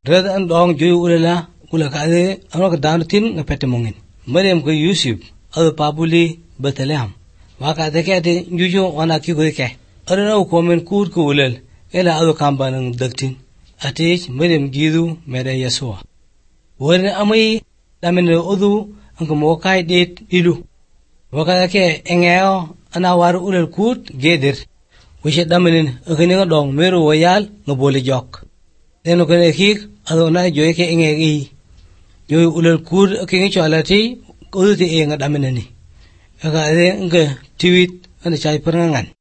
Rada an dong joy ulela ula ka ade anok dan tin ngapete mongin. Maryam ko Yusuf adu pabuli Bethlehem. Waka ade ke ade juju wana ki ko ke. Arana ko men kur ko ulel ela adu kambanang daktin. Ate Maryam gidu meda Yesua. Wani amai damene udu ang mokai det ilu. Waka ke engeo ana waru ulel kut geder. Wishe damenin akini dong meru wayal ngabole jok. Teno kene kik adona joy ke engegi. Joy ulel kur akini chalati udu te enga damenani. Aka ade nga tiwit ana chai perangan.